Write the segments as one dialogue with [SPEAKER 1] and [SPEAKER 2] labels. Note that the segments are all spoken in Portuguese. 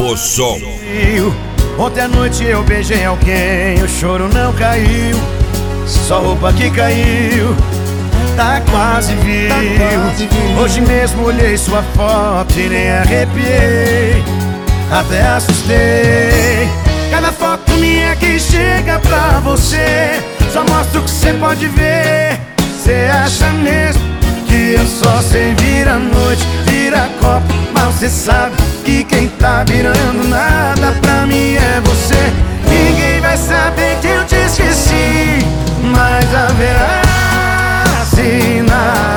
[SPEAKER 1] Infosom.
[SPEAKER 2] Ontem à noite eu beijei alguém, o choro não caiu, só roupa que caiu, tá quase viu. Hoje mesmo olhei sua foto e nem arrepiei, até assustei. Cada foto minha que chega pra você só mostra o que cê pode ver. Cê acha mesmo que eu só sei virar noite, virar copo, mas cê sabe que quem tá virando nada pra mim é você. Ninguém vai saber que eu te esqueci, mas haverá sinais,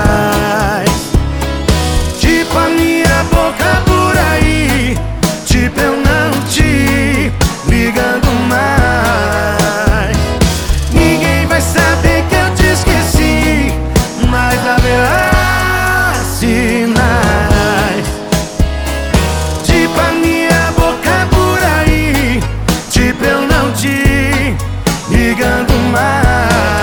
[SPEAKER 2] tipo a minha boca por aí, tipo eu não te ligando mais. Ninguém vai saber que eu te esqueci, mas haverá sinais, tipo a minha boca por aí, tipo eu não te ligando mais.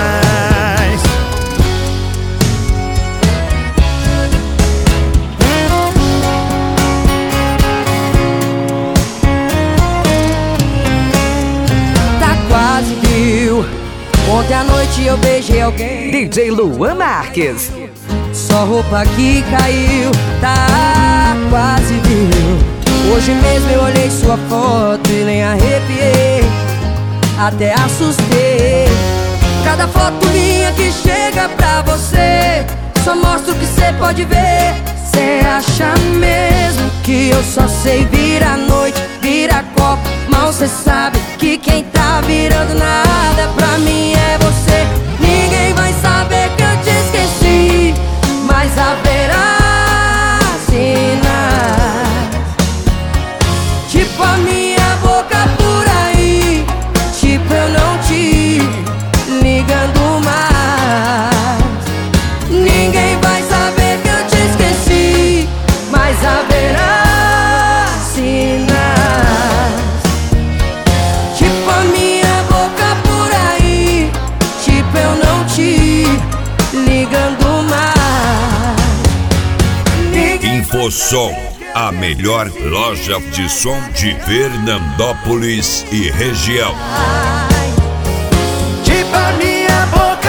[SPEAKER 3] Tá quase viu. Ontem à noite eu beijei alguém,
[SPEAKER 4] DJ Luan Marques.
[SPEAKER 3] só roupa que caiu, tá quase viu. Hoje mesmo eu olhei sua foto e nem arrepiei, até assustei. Cada foto minha que chega pra você só mostra o que cê pode ver. Cê acha mesmo que eu só sei virar noite, virar copo, mal cê sabe que quem tá virando nada pra mim é você. Ninguém vai saber que eu te esqueci, mas haverá sinais, tipo a minha boca por aí, tipo eu não te ligando mais. Ninguém vai saber que eu te esqueci, mas haverá sinais, tipo a minha boca por aí, tipo eu não te ligando mais.
[SPEAKER 1] Infosom, a melhor loja de som de Fernandópolis e região.
[SPEAKER 2] Tipo a minha boca